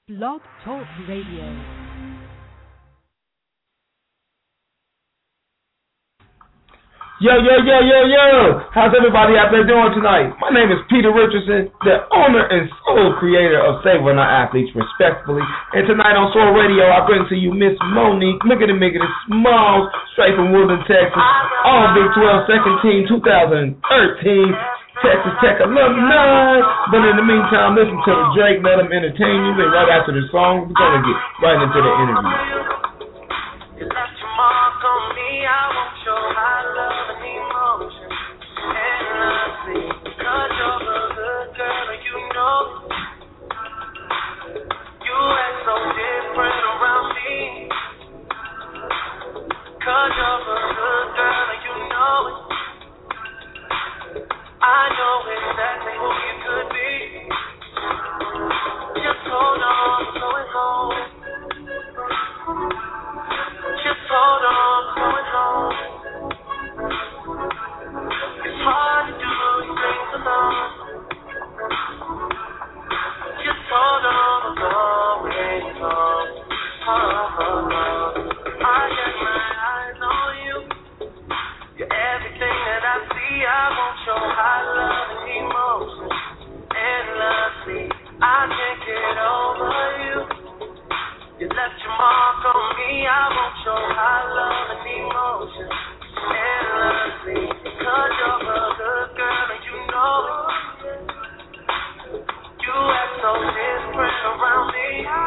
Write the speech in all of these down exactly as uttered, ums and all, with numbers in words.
Blog Talk Radio. Yo, yo, yo, yo, yo! How's everybody out there doing tonight? My name is Peter Richardson, the owner and sole creator of Saving Our Athletes Respectfully. And tonight on Soul Radio, I bring to you Miss Monique Miggity Miggity Smalls, straight from Woodland, Texas. All Big twelve second team twenty thirteen Texas Tech alumni. But in the meantime, listen to the Drake, let him entertain you. And right after the song, we're going to get right into the interview. You left your mark on me, I won't show my love and emotion endlessly, cause you're a good girl and you know you act so different around me, cause you're a good girl and you know it. I know exactly who you could be. Just hold on, I'm going home. Just hold on, I'm going home. It's hard to do these things alone. Just hold on, I'm going home. Oh, oh, oh. I got my eyes on you. You're everything that I see. I won't show high love and emotion endlessly. I can't get over you. You left your mark on me, I won't show high love and emotion endlessly, cause you're a good girl and you know it. You act so different around me,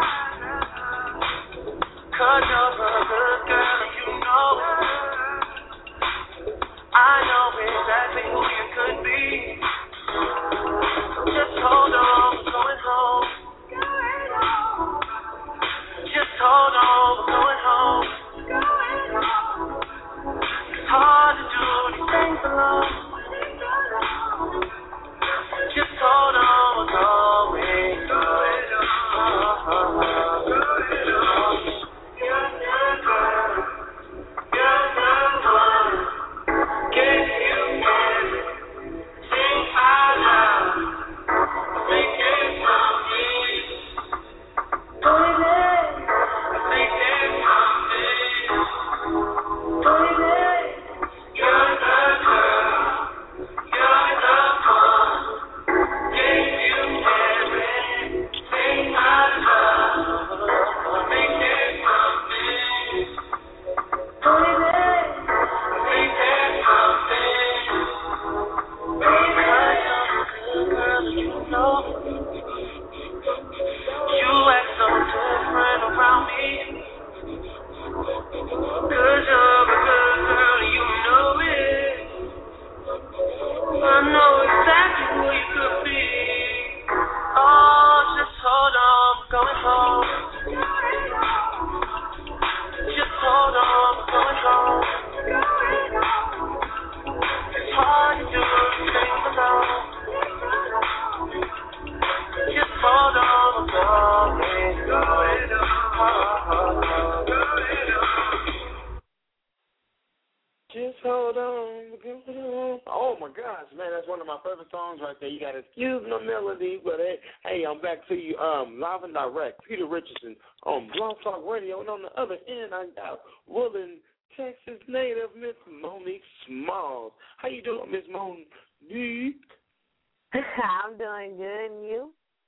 cause you're a good girl and you know it. I know exactly who you could be. So just hold on, we're going home. Just hold on, we're going home. It's hard to do these things alone. Just hold on, we're going home. You're the girl, you're the one. Get you married, sing out loud, make it from me. Baby. To you, um, live and direct, Peter Richardson on Blog Talk Radio, and on the other end, I got Woodland, Texas native Miss Monique Smalls. How you doing, Miss Monique? I'm doing good, and you?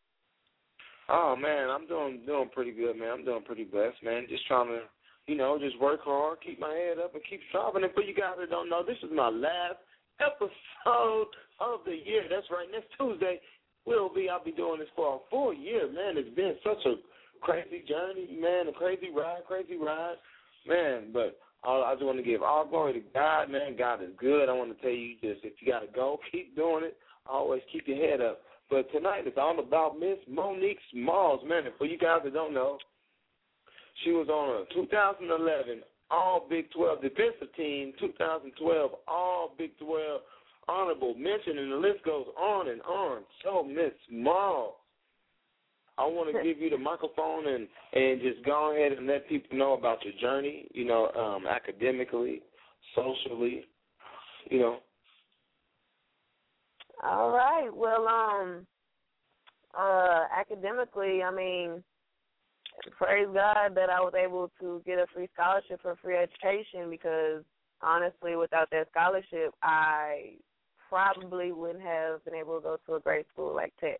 Oh man, I'm doing doing pretty good, man. I'm doing pretty blessed, man. Just trying to, you know, just work hard, keep my head up, and keep striving. And for you guys that don't know, this is my last episode of the year. That's right. Next Tuesday. Will be, I'll be doing this for a full year, man. It's been such a crazy journey, man, a crazy ride, crazy ride, man. But all, I just want to give all glory to God, man. God is good. I want to tell you just, if you got to go, keep doing it. Always keep your head up. But tonight it's all about Miss Monique Smalls, man. And for you guys that don't know, she was on a two thousand eleven All Big twelve defensive team, two thousand twelve All Big twelve honorable mention, and the list goes on and on. So, Miss Smalls, I want to give you the microphone and, and just go ahead and let people know about your journey, you know, um, academically, socially, you know. All right. Well, um, uh, academically, I mean, praise God that I was able to get a free scholarship for free education because, honestly, without that scholarship, I probably wouldn't have been able to go to a great school like Tech.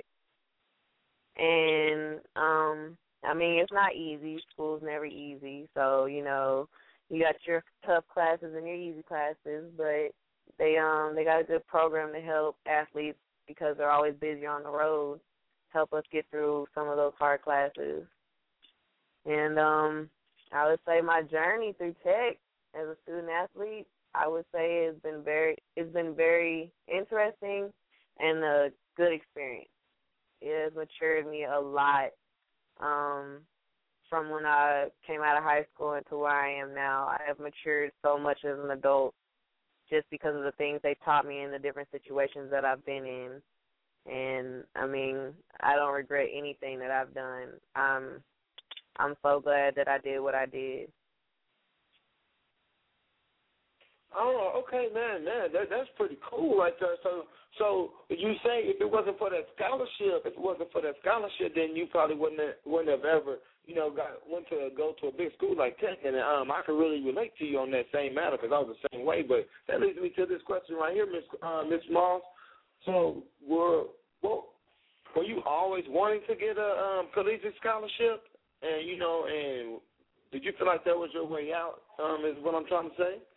And, um, I mean, it's not easy. School's never easy. So, you know, you got your tough classes and your easy classes, but they um they got a good program to help athletes because they're always busy on the road, help us get through some of those hard classes. And um, I would say my journey through Tech as a student athlete, I would say it's been very it's been very interesting and a good experience. It has matured me a lot um, from when I came out of high school into where I am now. I have matured so much as an adult just because of the things they taught me in the different situations that I've been in. And, I mean, I don't regret anything that I've done. Um, I'm so glad that I did what I did. Oh, okay, man, man, that that's pretty cool right there. So, so you say if it wasn't for that scholarship, if it wasn't for that scholarship, then you probably wouldn't have, wouldn't have ever, you know, got went to go to a big school like Tech, and um, I can really relate to you on that same matter because I was the same way. But that leads me to this question right here, Miss uh, Miss Moss. So, were well, were you always wanting to get a um, collegiate scholarship, and you know, and did you feel like that was your way out? Um, is what I'm trying to say.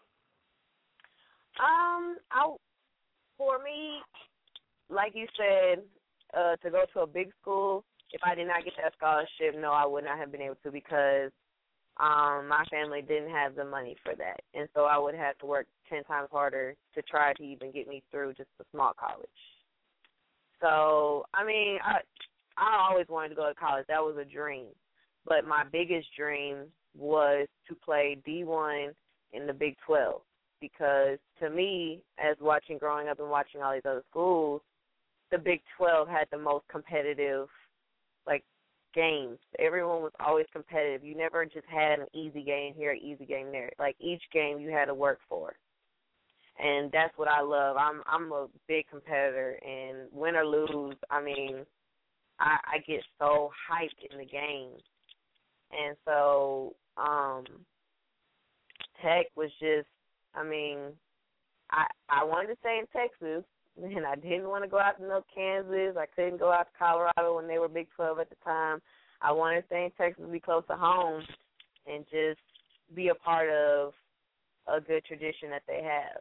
Um, I, for me, like you said, uh, to go to a big school, if I did not get that scholarship, no, I would not have been able to because um, my family didn't have the money for that. And so I would have to work ten times harder to try to even get me through just a small college. So, I mean, I, I always wanted to go to college. That was a dream. But my biggest dream was to play D one in the Big twelve. Because to me, as watching, growing up and watching all these other schools, the Big twelve had the most competitive, like, games. Everyone was always competitive. You never just had an easy game here, an easy game there. Like, each game you had to work for. And that's what I love. I'm I'm a big competitor, and win or lose, I mean, I, I get so hyped in the game. And so um, Tech was just, I mean, I I wanted to stay in Texas, and I didn't want to go out to no Kansas. I couldn't go out to Colorado when they were Big twelve at the time. I wanted to stay in Texas, be close to home, and just be a part of a good tradition that they have.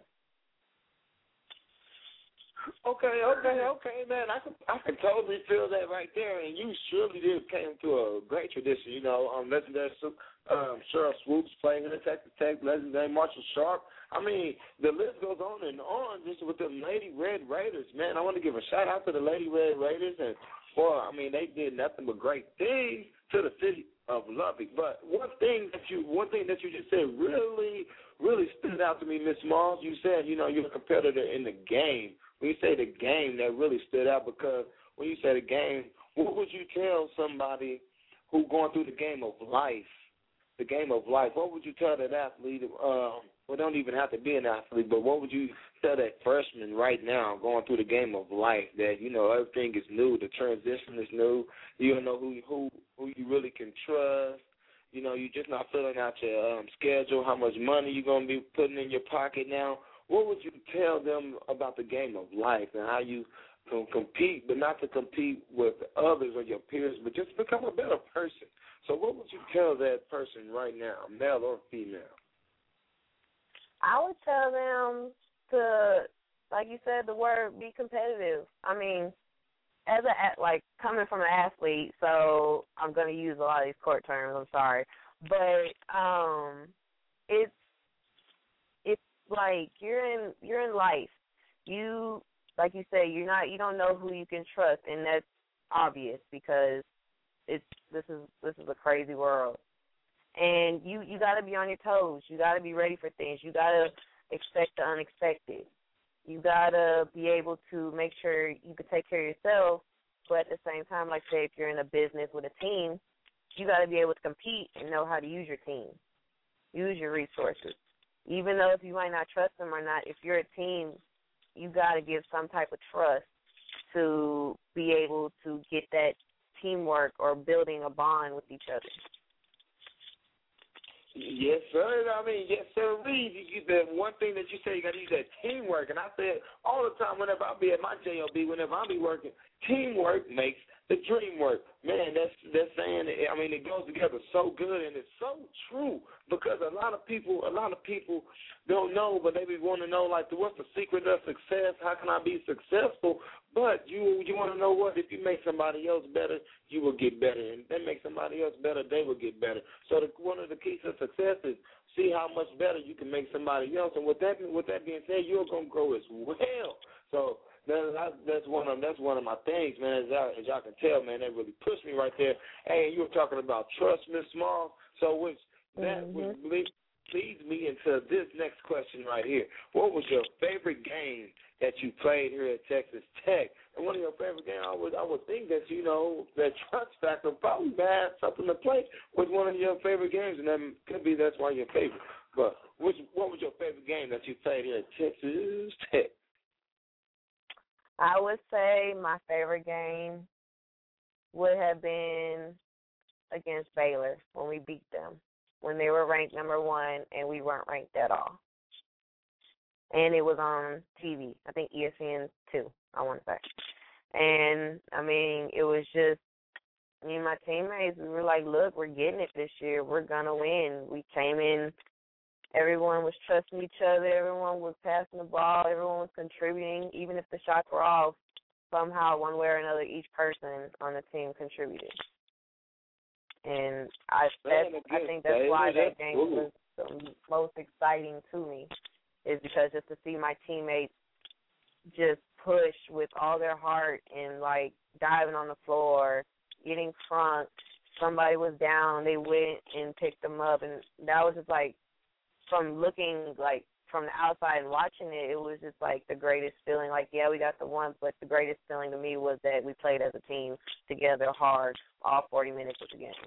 Okay, okay, okay, man. I can I can totally feel that right there, and you surely did came to a great tradition. You know, um, legendary um, Cheryl Swoops playing in the Texas Tech, legendary Marshall Sharp. I mean, the list goes on and on just with the Lady Red Raiders, man. I want to give a shout out to the Lady Red Raiders, and boy, I mean, they did nothing but great things to the city of Lubbock. But one thing that you one thing that you just said really, really stood out to me, Miss Moss. You said, you know, you're a competitor in the game. When you say the game, that really stood out because when you say the game, what would you tell somebody who going through the game of life, the game of life, what would you tell that athlete, um, well, don't even have to be an athlete, but what would you tell that freshman right now going through the game of life that, you know, everything is new, the transition is new, you don't know who who, who you really can trust, you know, you're just not filling out your um, schedule, how much money you're going to be putting in your pocket now. What would you tell them about the game of life and how you can compete, but not to compete with others or your peers, but just become a better person? So what would you tell that person right now, male or female? I would tell them to, like you said, the word, be competitive. I mean, as a, like, coming from an athlete, so I'm going to use a lot of these court terms, I'm sorry, but um, it's, like you're in you're in life. You like you say, you're not you don't know who you can trust, and that's obvious because it's this is this is a crazy world. And you, you gotta be on your toes. You gotta be ready for things. You gotta expect the unexpected. You gotta be able to make sure you can take care of yourself, but at the same time, like say if you're in a business with a team, you gotta be able to compete and know how to use your team. Use your resources. Even though if you might not trust them or not, if you're a team, you got to give some type of trust to be able to get that teamwork or building a bond with each other. Yes, sir. I mean, yes, sir. Reed, you get that one thing that you say, you got to use that teamwork. And I said all the time whenever I be at my J O B, whenever I be working, teamwork makes the dream work. Man, that's that's saying, I mean, it goes together so good, and it's so true because a lot of people, a lot of people don't know, but they be want to know, like, what's the secret of success? How can I be successful? But you you want to know what? If you make somebody else better, you will get better. And if they make somebody else better, they will get better. So the, one of the keys to success is see how much better you can make somebody else. And with that with that being said, you're gonna grow as well. So that's that's one of that's one of my things, man. As y'all, as y'all can tell, man, that really pushed me right there. Hey, you were talking about trust, Miss Small. So which that mm-hmm. would lead, leads me into this next question right here. What was your favorite game that you played here at Texas Tech? And one of your favorite games, I would I would think that, you know, that trust factor probably had something to play with one of your favorite games, and that could be that's why your favorite. But which what was your favorite game that you played here at Texas Tech? I would say my favorite game would have been against Baylor when we beat them, when they were ranked number one and we weren't ranked at all. And it was on T V, I think E S P N two, I want to say. And, I mean, it was just, me and my teammates, we were like, look, we're getting it this year. We're going to win. We came in, everyone was trusting each other. Everyone was passing the ball. Everyone was contributing. Even if the shots were off, somehow, one way or another, each person on the team contributed. And I, that's, I think that's why that game was the most exciting to me, is because just to see my teammates just push with all their heart and, like, diving on the floor, getting front. Somebody was down. They went and picked them up. And that was just, like, from looking, like, from the outside and watching it, it was just, like, the greatest feeling. Like, yeah, we got the one, but the greatest feeling to me was that we played as a team together hard all forty minutes of the game.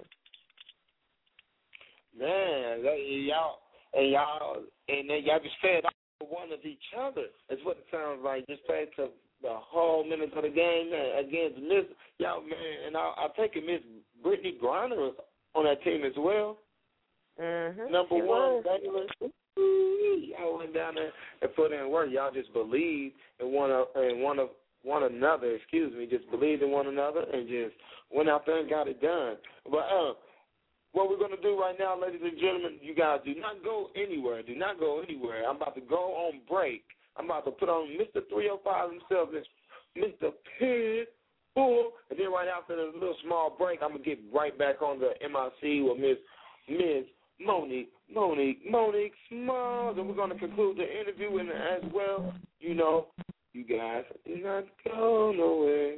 Man, y'all, and y'all, and then y'all just fed off one of each other. That's what it sounds like. Just fed to the whole minutes of the game, man, against Miss, y'all, man, and I, I take it Miss Brittany Griner was on that team as well. Mm-hmm. Number she one, was. Baylor. Y'all went down there and put in work. Y'all just believed in one of, in one of one another. Excuse me, just believed in one another and just went out there and got it done. But uh, what we're gonna do right now, ladies and gentlemen, you guys do not go anywhere. Do not go anywhere. I'm about to go on break. I'm about to put on Mister three oh five himself, Mister Pitbull, and then right after the little small break, I'm gonna get right back on the M I C with Miss Miss Monique, Monique, Monique Smalls, and we're going to conclude the interview, and as well, you know, you guys do not go nowhere.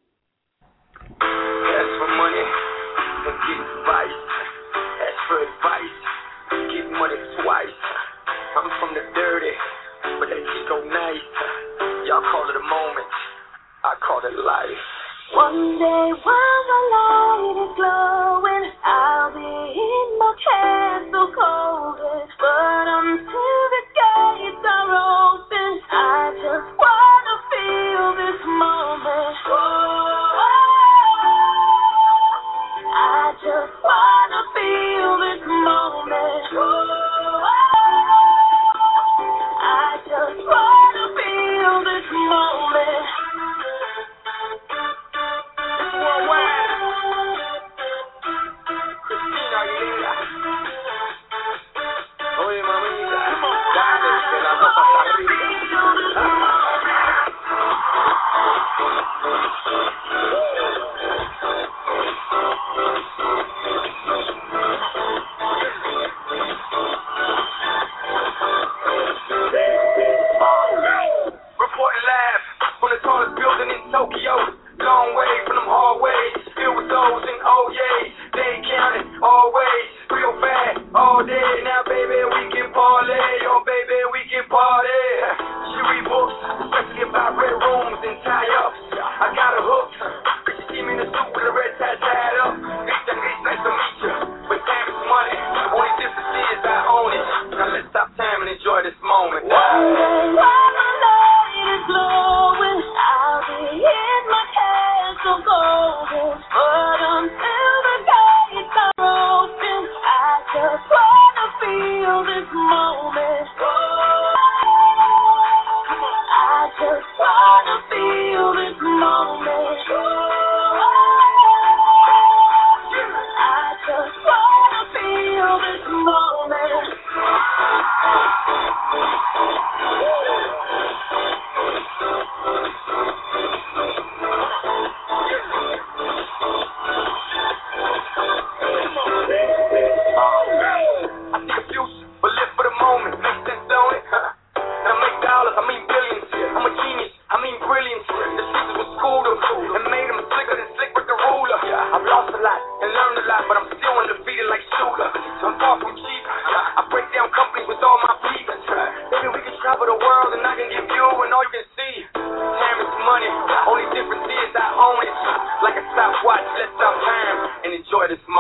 Ask for money and get advice. Ask for advice, get money twice. I'm from the dirty, but that Chico nice. Y'all call it a moment, I call it life. One day while the light is glowing, I'll be in my castle coldest. But until the gates are open, I just wanna feel this moment. Oh, I just wanna feel this moment. Oh, I just wanna feel this moment. Oye, mamita, dale, que la ropa está arriba.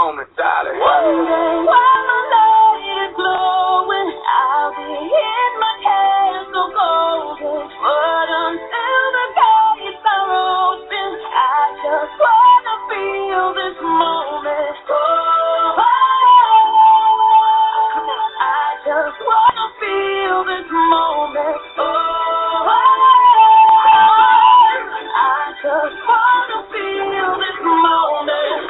moment, darling. One day while my light is glowing, I'll be in my castle golden. But until the gates are open, I just wanna feel this moment. Oh, I just wanna feel this moment. Oh, I just wanna feel this moment.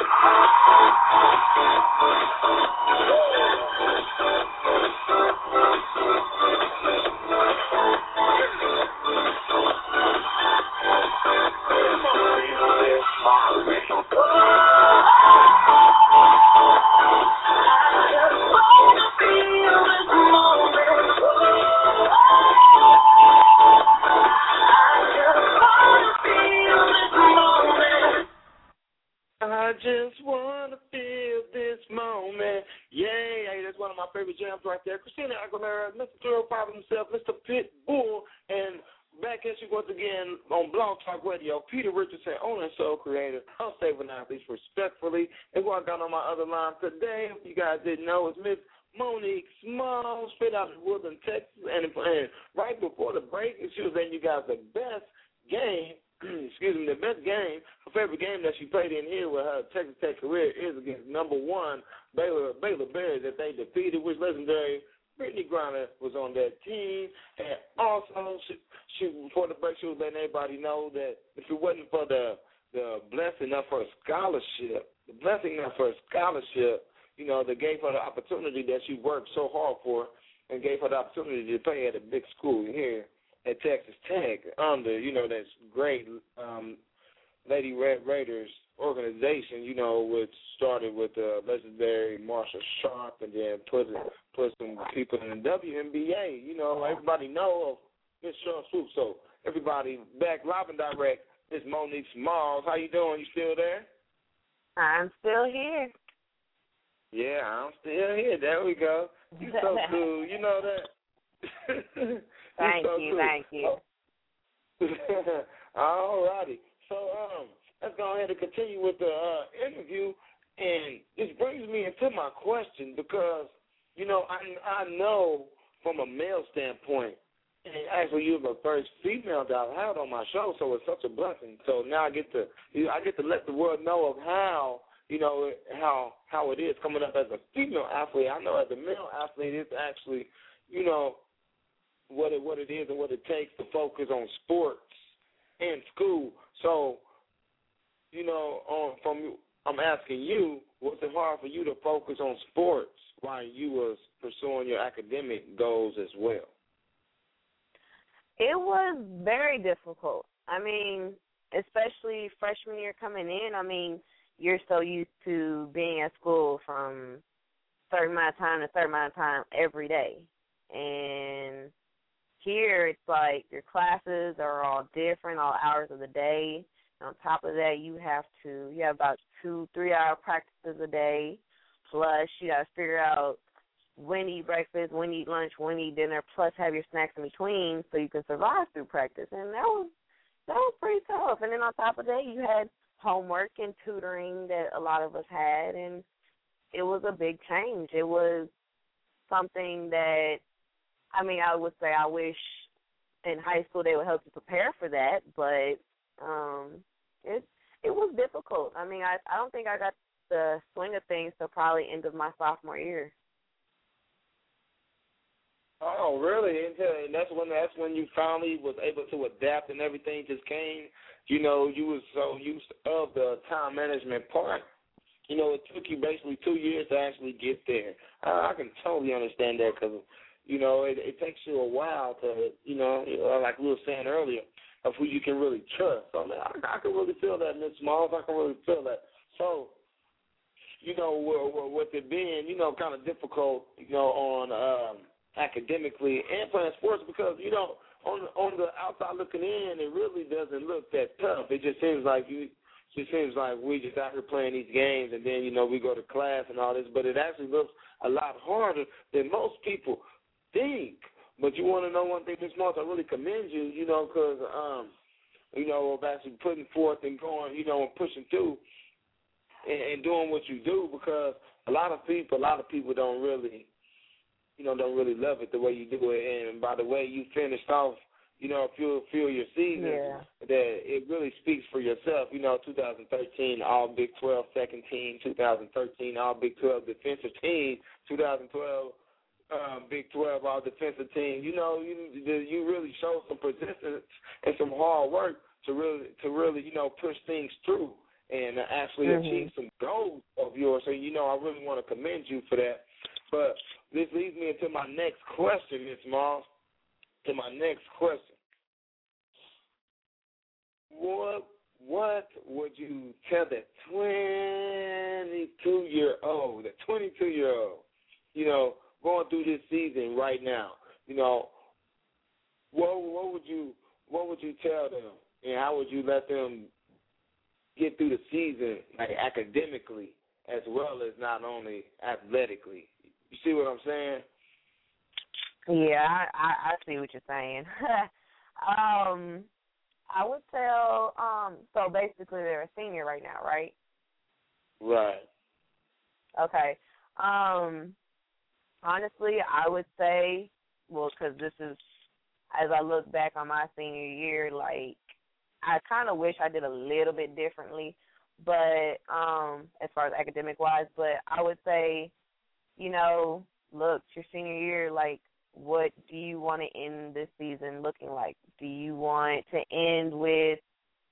I just want to feel this moment. Yay. Hey, that's one of my favorite jams right there. Christina Aguilera, Mister Thrill Pop himself, Mister Pitbull, and back at you once again on Blog Talk Radio, Peter Richardson, owner and soul creator of Saving Athletes Respectfully. And what I got on my other line today, if you guys didn't know, is Miss Monique Smalls, straight out of Woodland, Texas. And, and right before the break, she was letting you guys the best game, excuse me, the best game, her favorite game that she played in here with her Texas Tech career is against number one Baylor, Baylor Bears that they defeated, which legendary Brittany Griner was on that team. And also, she, she before the break, she was letting everybody know that if it wasn't for the the blessing of her scholarship, the blessing of her scholarship, you know, that gave her the opportunity that she worked so hard for and gave her the opportunity to play at a big school here at Texas Tech under, you know, that great um, Lady Red Raiders organization, you know, which started with the uh, legendary Marshall Sharp and then put put some people in the W N B A. You know, everybody know of Miss Sean Swoop. So everybody back live and direct. Miss Monique Smalls. How you doing? You still there? I'm still here. Yeah, I'm still here. There we go. You so cool. You know that. Thank so you, cool. thank you. All righty. So um, let's go ahead and continue with the uh, interview. And this brings me into my question because, you know, I, I know from a male standpoint, and actually you're the first female that I've had on my show, so it's such a blessing. So now I get to I get to let the world know of how, you know, how how it is coming up as a female athlete. I know as a male athlete, it's actually, you know, what it what it is and what it takes to focus on sports and school. So, you know, um, from I'm asking you, was it hard for you to focus on sports while you was pursuing your academic goals as well? It was very difficult. I mean, especially freshman year coming in, I mean, you're so used to being at school from certain amount of time to certain amount of time every day. And here it's like your classes are all different, all hours of the day. And on top of that, you have to, you have about two, three-hour practices a day. Plus, you got to figure out when to eat breakfast, when to eat lunch, when to eat dinner, plus have your snacks in between so you can survive through practice. And that was that was pretty tough. And then on top of that, you had homework and tutoring that a lot of us had, and it was a big change. It was something that, I mean, I would say I wish in high school they would help you prepare for that, but um, it it was difficult. I mean, I, I don't think I got the swing of things till probably end of my sophomore year. Oh, really? And that's when that's when you finally was able to adapt and everything just came. You know, you was so used of the time management part. You know, it took you basically two years to actually get there. I, I can totally understand that because, you know, it, it takes you a while to, you know, like we were saying earlier, of who you can really trust. So I, I can really feel that, Miz Smalls. I can really feel that. So, you know, with it being, you know, kind of difficult, you know, on um, academically and playing sports because, you know, on on the outside looking in, it really doesn't look that tough. It just seems like you, it just seems like we just out here playing these games and then, you know, we go to class and all this, but it actually looks a lot harder than most people think. But you want to know one thing, Miz Smalls, I really commend you, you know, because, um, you know, of actually putting forth and going, you know, and pushing through. and, and doing what you do, because a lot of people, a lot of people don't really, you know, don't really love it the way you do it. And by the way you finished off, you know, if you feel your season, yeah. that it really speaks for yourself. You know, two thousand thirteen All Big twelve second team, two thousand thirteen All Big twelve defensive team, two thousand twelve um, Big twelve All Defensive team. You know, you you really showed some persistence and some hard work to really to really you know push things through and actually mm-hmm. achieve some goals of yours. So you know, I really want to commend you for that. But this leads me into my next question, Miz Moss. To my next question. What what would you tell the twenty-two year old, the twenty-two year old, you know, going through this season right now? You know, what what would you what would you tell them, and how would you let them get through the season, like academically as well as not only athletically? You see what I'm saying? Yeah, I, I, I see what you're saying. um, I would tell, um, so basically they're a senior right now, right? Right. Okay. Um, honestly, I would say, well, because this is, as I look back on my senior year, like, I kind of wish I did a little bit differently, but um, as far as academic-wise, but I would say, you know, look, your senior year, like, what do you want to end this season looking like? Do you want to end with,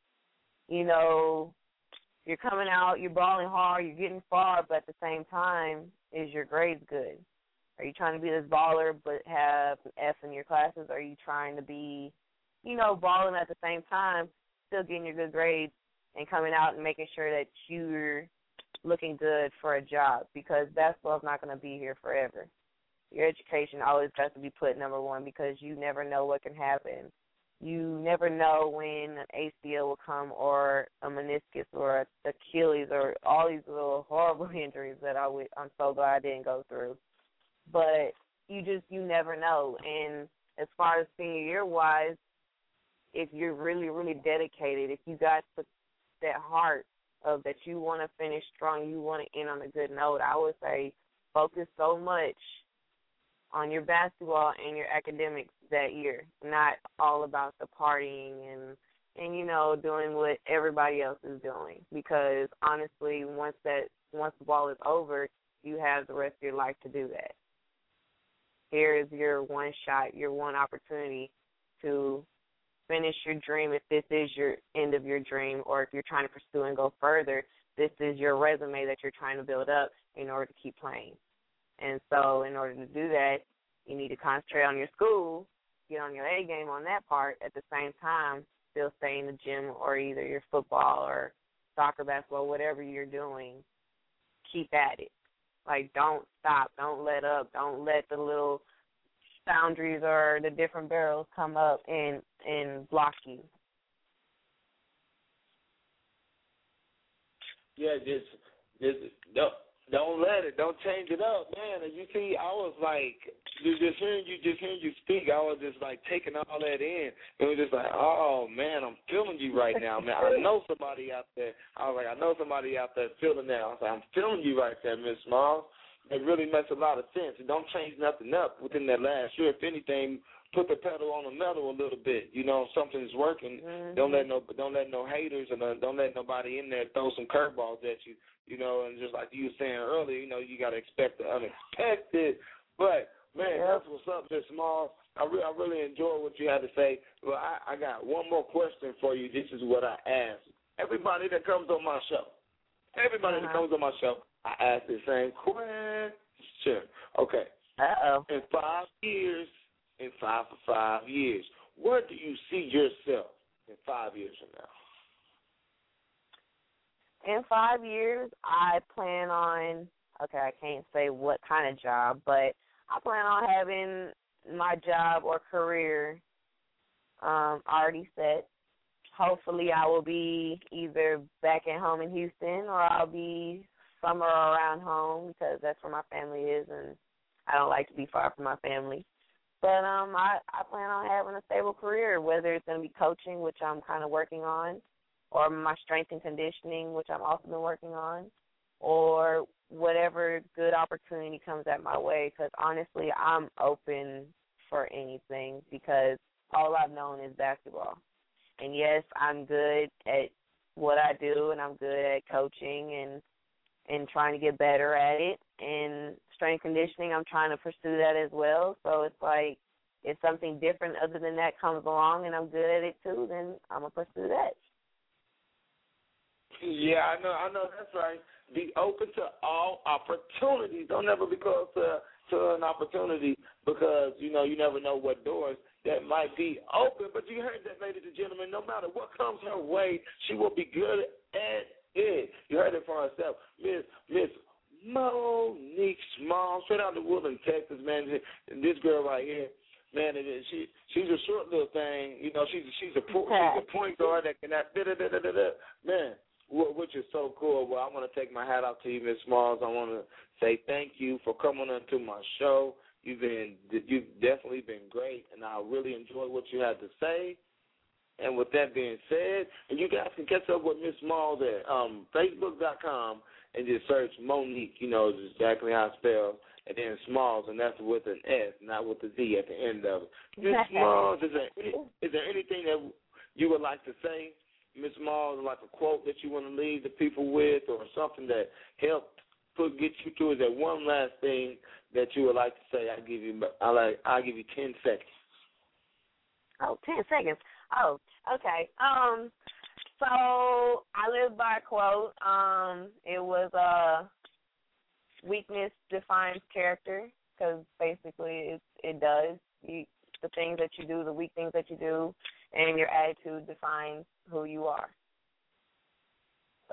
you know, you're coming out, you're balling hard, you're getting far, but at the same time, is your grades good? Are you trying to be this baller but have an F in your classes? Are you trying to be, you know, balling at the same time, still getting your good grades and coming out and making sure that you're looking good for a job? Because basketball's not going to be here forever. Your education always has to be put number one, because you never know what can happen. You never know when an A C L will come, or a meniscus, or an Achilles, or all these little horrible injuries that I would, I'm so glad I didn't go through. But you just, you never know. And as far as senior year-wise, if you're really, really dedicated, if you got the, that heart of that you want to finish strong, you want to end on a good note, I would say focus so much on your basketball and your academics that year, not all about the partying and, and you know, doing what everybody else is doing. Because honestly, once that once the ball is over, you have the rest of your life to do that. Here is your one shot, your one opportunity to finish your dream. If this is your end of your dream, or if you're trying to pursue and go further, this is your resume that you're trying to build up in order to keep playing. And so in order to do that, you need to concentrate on your school, get on your A game on that part. At the same time, still stay in the gym, or either your football or soccer, basketball, whatever you're doing, keep at it. Like, don't stop. Don't let up. Don't let the little boundaries or the different barrels come up and, and block you. Yeah, just, just don't. Don't let it. Don't change it up, man. And you see, I was like, just hearing you, just hearing you speak, I was just like taking all that in. It was just like, oh man, I'm feeling you right now, man. I know somebody out there. I was like, I know somebody out there feeling that. I was like, I'm feeling you right there, Miss Smalls. It really makes a lot of sense. Don't change nothing up within that last year. If anything, put the pedal on the metal a little bit. You know, if something's working, mm-hmm. don't let no, don't let no haters and don't let nobody in there throw some curveballs at you. You know, and just like you were saying earlier, you know, you got to expect the unexpected. But, man, yep. That's what's up, Miss Smalls. I, re- I really enjoyed what you had to say. Well, I, I got one more question for you. This is what I ask everybody that comes on my show. Everybody uh-huh. that comes on my show, I ask the same question. Okay. Uh-oh. In five years, in five for five years, where do you see yourself in five years from now? In five years, I plan on, okay, I can't say what kind of job, but I plan on having my job or career um, already set. Hopefully I will be either back at home in Houston, or I'll be somewhere around home, because that's where my family is, and I don't like to be far from my family. But um, I, I plan on having a stable career, whether it's going to be coaching, which I'm kind of working on, or my strength and conditioning, which I've also been working on, or whatever good opportunity comes at my way, because honestly, I'm open for anything because all I've known is basketball. And yes, I'm good at what I do, and I'm good at coaching and and trying to get better at it. And strength conditioning, I'm trying to pursue that as well. So it's like if something different other than that comes along and I'm good at it too, then I'm going to pursue that. Yeah, I know, I know that's right. Be open to all opportunities. Don't ever be close to, to an opportunity because, you know, you never know what doors that might be open. But you heard that, ladies and gentlemen, no matter what comes her way, she will be good at it. You heard it for herself. Miss Miss Monique Small, straight out of Woodland, Texas, man. This girl right here, man, it is, she she's a short little thing. You know, she's she's a she's a point guard that can that da da da da da. Man, which is so cool. Well, I want to take my hat off to you, Miss Smalls. I want to say thank you for coming on to my show. You've been you've definitely been great, and I really enjoyed what you had to say. And with that being said, and you guys can catch up with Miss Smalls at um, Facebook dot com and just search Monique, you know, just exactly how it's spelled, and then Smalls, and that's with an S, not with a Z at the end of it. Miss Smalls, is there, any, is there anything that you would like to say, Miss Smalls, like a quote that you want to leave the people with or something that helped put get you through? Is there one last thing that you would like to say? I'll give you, I like, I'll give you ten seconds. Oh, ten seconds. Oh, okay. Um, so I live by a quote. Um, it was uh, weakness defines character, because basically it it does. You, the things that you do, the weak things that you do, and your attitude defines who you are. So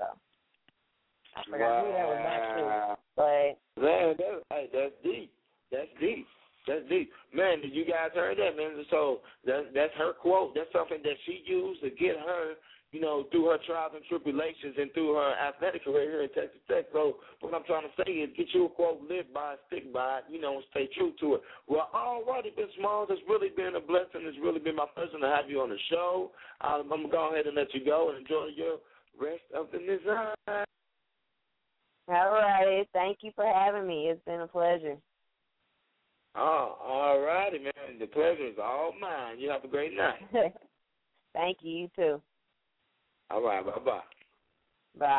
I forgot wow. who that was back to, but man, that, hey, that's deep. That's deep. That's deep. Man, you guys heard that, man. So that, that's her quote. That's something that she used to get her, you know, through her trials and tribulations and through her athletic career here at Texas Tech. So what I'm trying to say is get you a quote, live by it, stick by it, you know, and stay true to it. Well, all righty, Miz Smalls, it's really been a blessing. It's really been my pleasure to have you on the show. Um, I'm going to go ahead and let you go and enjoy your rest of the night. All right. Thank you for having me. It's been a pleasure. Oh, all righty, man. The pleasure is all mine. You have a great night. Thank you. You too. All right. Bye-bye. Bye.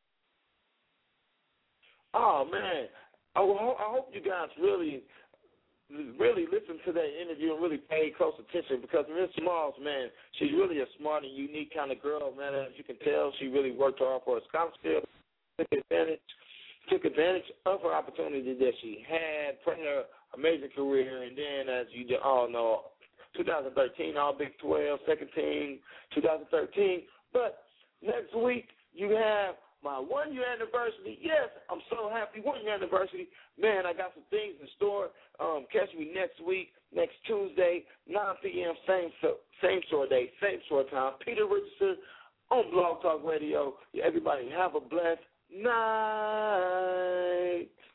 Oh, man. I, I hope you guys really, really listened to that interview and really paid close attention because Miz Smalls, man, she's really a smart and unique kind of girl, man. As you can tell, she really worked hard for her scholarship, took advantage, took advantage of her opportunity that she had, playing her amazing career, and then, as you all know, twenty thirteen All Big twelve, second team, twenty thirteen. But next week, you have my one-year anniversary. Yes, I'm so happy. One-year anniversary. Man, I got some things in store. Um, catch me next week, next Tuesday, nine p.m., same, same short day, same short time. Peter Richardson on Blog Talk Radio. Everybody have a blessed night.